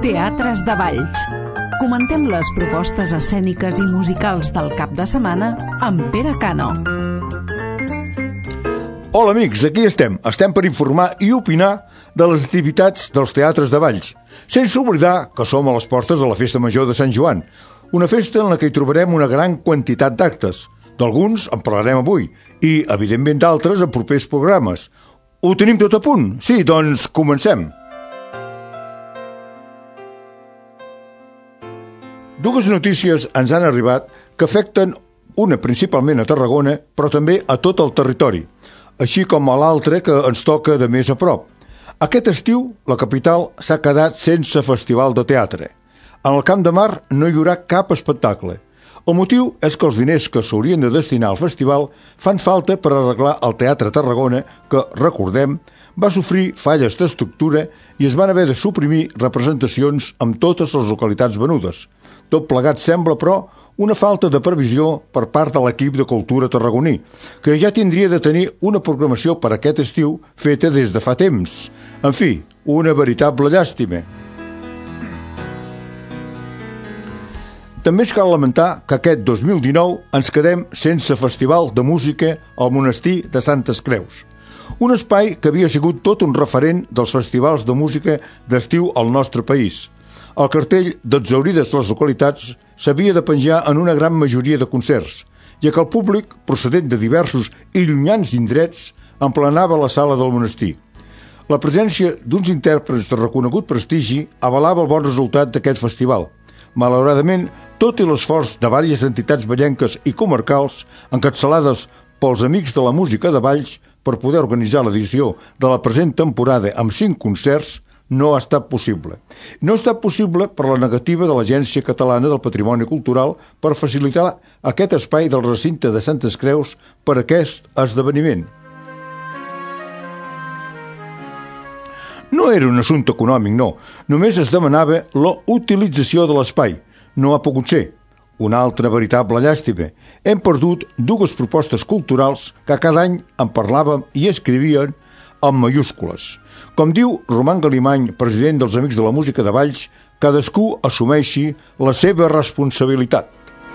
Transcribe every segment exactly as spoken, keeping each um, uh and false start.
Teatres de Valls. Comentem les propostes escèniques i musicals del cap de setmana amb Pere Cano. Hola amics, aquí estem. Estem per informar i opinar de les activitats dels teatres de Valls, sense oblidar que som a les portes de la Festa Major de Sant Joan, una festa en la que hi trobarem una gran quantitat d'actes. D'alguns en parlarem avui i, evidentment, d'altres en propers programes. Ho tenim tot a punt? Sí, doncs comencem. Dues notícies ens han arribat que afecten una principalment a Tarragona, però també a tot el territori, així com a l'altra que ens toca de més a prop. Aquest estiu, la capital s'ha quedat sense festival de teatre. En el Camp de Mar no hi haurà cap espectacle. El motiu és que els diners que s'haurien de destinar al festival fan falta per arreglar el Teatre Tarragona, que, recordem, va sofrir falles d'estructura i es van haver de suprimir representacions amb totes les localitats venudes. Tot plegat sembla, però, una falta de previsió per part de l'equip de cultura tarragoní, que ja tindria de tenir una programació per aquest estiu feta des de fa temps. En fi, una veritable llàstima. També es cal lamentar que aquest dos mil dinou ens quedem sense festival de música al monestir de Santes Creus, un espai que havia sigut tot un referent dels festivals de música d'estiu al nostre país. El cartell d'exhaurides les localitats s'havia de penjar en una gran majoria de concerts, ja que el públic, procedent de diversos i llunyans indrets, emplenava la sala del monestir. La presència d'uns intèrprets de reconegut prestigi avalava el bon resultat d'aquest festival. Malauradament, tot i l'esforç de diverses entitats vallenques i comarcals, encapçalades pels Amics de la Música de Valls, per poder organitzar l'edició de la present temporada amb cinc concerts, no ha estat possible. No ha estat possible per la negativa de l'Agència Catalana del Patrimoni Cultural per facilitar aquest espai del recinte de Santes Creus per a aquest esdeveniment. No era un assumpte econòmic, no. Només es demanava la utilització de l'espai. No ha pogut ser. Una altra veritable llàstima. Hem perdut dues propostes culturals que cada any en parlàvem i escrivien amb mayúscules. Com diu Roman Galimany, president dels Amics de la Música de Valls, cadascú assumeixi la seva responsabilitat.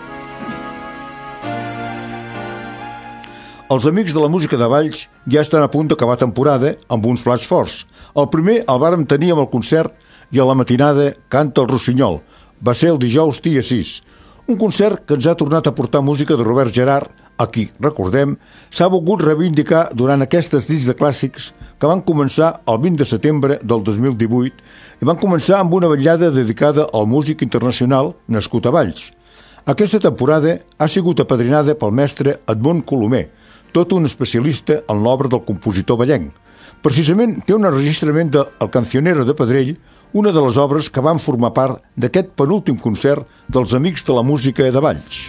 Els Amics de la Música de Valls ja estan a punt d'acabar temporada amb uns plats forts. El primer el vàrem tenir amb el concert i a la matinada Canta el Rossinyol. Va ser el dijous dia sis. Un concert que ens ha tornat a portar música de Robert Gerard, a qui, recordem, s'ha volgut reivindicar durant aquestes nits de clàssics que van començar el vint de setembre del dos mil divuit i van començar amb una vetllada dedicada al músic internacional nascut a Valls. Aquesta temporada ha sigut apadrinada pel mestre Edmond Colomer, tot un especialista en l'obra del compositor vallenc. Precisament té un enregistrament de El Cancionero de Pedrell, una de les obres que van formar part d'aquest penúltim concert dels Amics de la Música de Valls.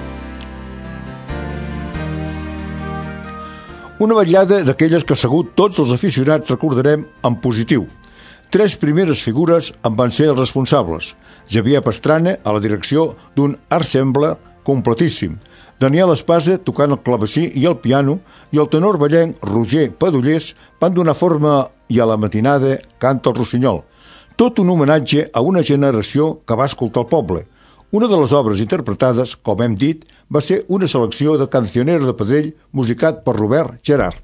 Una vetllada d'aquelles que segur tots els aficionats recordarem en positiu. Tres primeres figures en van ser els responsables. Xavier Pastrana, a la direcció d'un ensemble completíssim. Daniel Espasa, tocant el clavecí i el piano, i el tenor vallenc Roger Padollers van donar forma i a la matinada Canta el Rossinyol. Tot un homenatge a una generació que va escoltar el poble. Una de les obres interpretades, com hem dit, va ser una selecció de Cancionero de Pedrell musicat per Robert Gerard.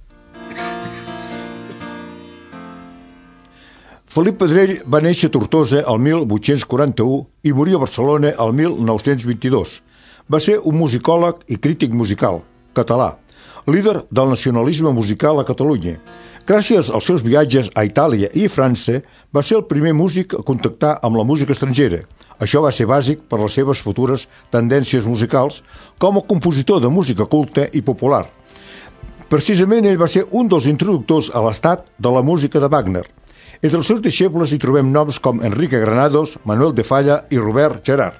Felip Pedrell va néixer a Tortosa el mil vuit-cents quaranta-u i morir a Barcelona el mil nou-cents vint-i-dos. Va ser un musicòleg i crític musical, català, líder del nacionalisme musical a Catalunya. Gràcies als seus viatges a Itàlia i França, va ser el primer músic a contactar amb la música estrangera. Això va ser bàsic per les seves futures tendències musicals com a compositor de música culta i popular. Precisament ell va ser un dels introductors a l'estat de la música de Wagner. Entre els seus deixebles hi trobem noms com Enrique Granados, Manuel de Falla i Robert Gerard.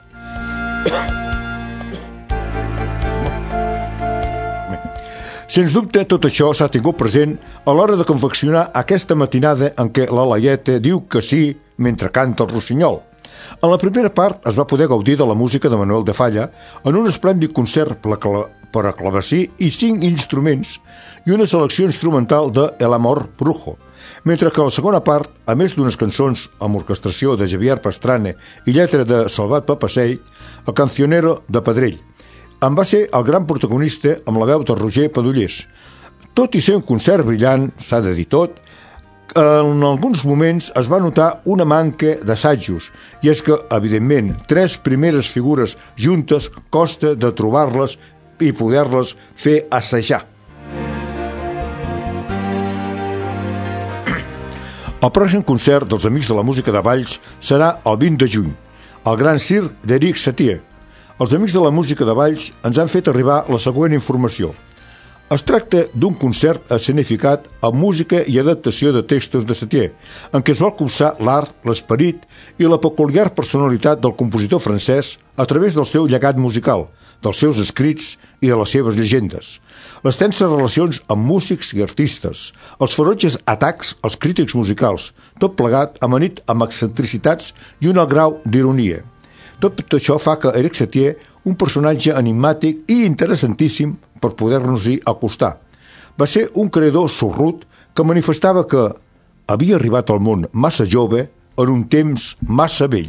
Sens dubte, tot això s'ha tingut present a l'hora de confeccionar aquesta matinada en què la Laieta diu que sí mentre canta el Rossinyol. En la primera part es va poder gaudir de la música de Manuel de Falla en un esplèndid concert per la, per a clavecí i cinc instruments i una selecció instrumental de El Amor Brujo, mentre que la segona part, a més d'unes cançons amb orquestració de Javier Pastrana i lletra de Salvat Papasseit, el Cancionero de Pedrell, en va ser el gran protagonista amb la veu de Roger Padullés. Tot i ser un concert brillant, s'ha de dir tot, en alguns moments es va notar una manca d'assajos, i és que, evidentment, tres primeres figures juntes costa de trobar-les i poder-les fer assajar. El pròxim concert dels Amics de la Música de Valls serà el vint de juny, al Gran Circ d'Éric Satie. Els Amics de la Música de Valls ens han fet arribar la següent informació. Es tracta d'un concert escenificat amb música i adaptació de textos de Satie, en què es vol copsar l'art, l'esperit i la peculiar personalitat del compositor francès a través del seu llegat musical, dels seus escrits i de les seves llegendes. Les tenses relacions amb músics i artistes, els ferotges atacs als crítics musicals, tot plegat amanit amb excentricitats i un alt grau d'ironia. Tot això fa que Éric Satie, un personatge enigmàtic i interessantíssim per poder-nos-hi acostar. Va ser un creador sorrut que manifestava que havia arribat al món massa jove en un temps massa vell.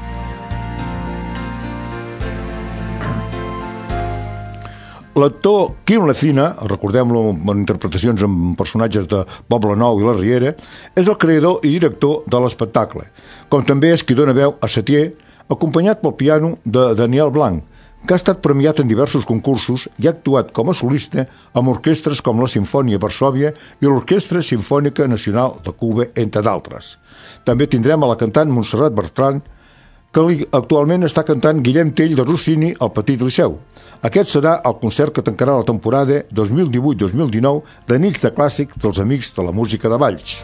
L'actor Quim Lacina, recordem-lo en interpretacions amb personatges de Poble Nou i La Riera, és el creador i director de l'espectacle, com també és qui dona veu a Satie, acompanyat pel piano de Daniel Blanc, que ha estat premiat en diversos concursos i ha actuat com a solista amb orquestres com la Simfònia Varsòvia i l'Orquestra Simfònica Nacional de Cuba, entre d'altres. També tindrem a la cantant Montserrat Bertran, que actualment està cantant Guillem Tell de Rossini al Petit Liceu. Aquest serà el concert que tancarà la temporada dos mil divuit dos mil dinou de Nits de Clàssics dels Amics de la Música de Valls.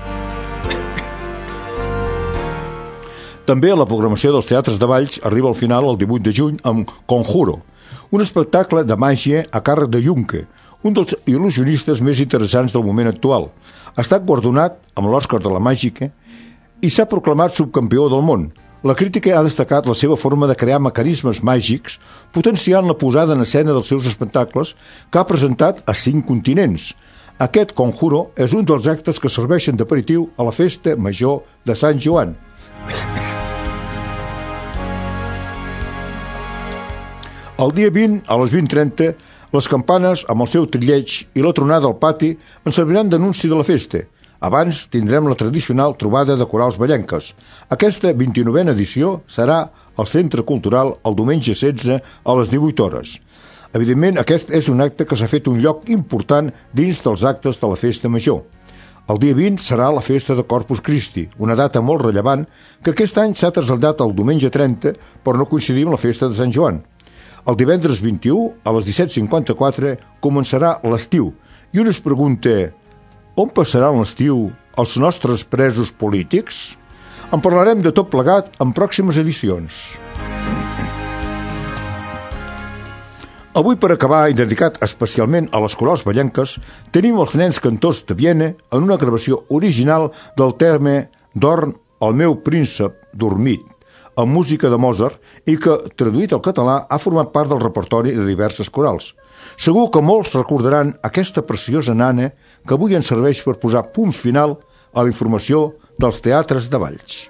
També la programació dels teatres de Valls arriba al final el divuit de juny amb Conjuro, un espectacle de màgia a càrrec de Junque, un dels il·lusionistes més interessants del moment actual. Ha estat guardonat amb l'Òscar de la Màgica i s'ha proclamat subcampió del món. La crítica ha destacat la seva forma de crear mecanismes màgics, potenciant la posada en escena dels seus espectacles, que ha presentat a cinc continents. Aquest Conjuro és un dels actes que serveixen d'aperitiu a la festa major de Sant Joan. El dia vint, a les vint trenta, les campanes, amb el seu trilleig i la tronada al pati, ens serviran d'anunci de la festa. Abans tindrem la tradicional trobada de corals vallenques. Aquesta vint-i-novena edició serà al Centre Cultural el diumenge setze a les divuit hores. Evidentment, aquest és un acte que s'ha fet un lloc important dins dels actes de la festa major. El dia vint serà la festa de Corpus Christi, una data molt rellevant que aquest any s'ha traslladat al diumenge trenta per no coincidir amb la festa de Sant Joan. El divendres vint-i-u, a les disset cinquanta-quatre, començarà l'estiu i un es pregunta: on passaran l'estiu els nostres presos polítics? En parlarem de tot plegat en pròximes edicions. Avui, per acabar, i dedicat especialment a les corals vallenques, tenim els Nens Cantors de Viena en una gravació original del terme Dorm el meu príncep dormit, amb música de Mozart i que, traduït al català, ha format part del repertori de diverses corals. Segur que molts recordaran aquesta preciosa nana que avui ens serveix per posar punt final a la informació dels teatres de Valls.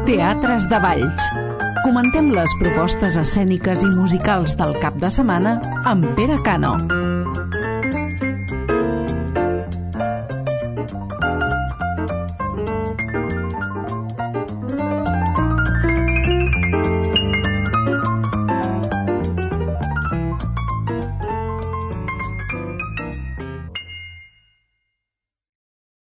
Teatres de Valls. Comentem les propostes escèniques i musicals del cap de setmana amb Pere Cano.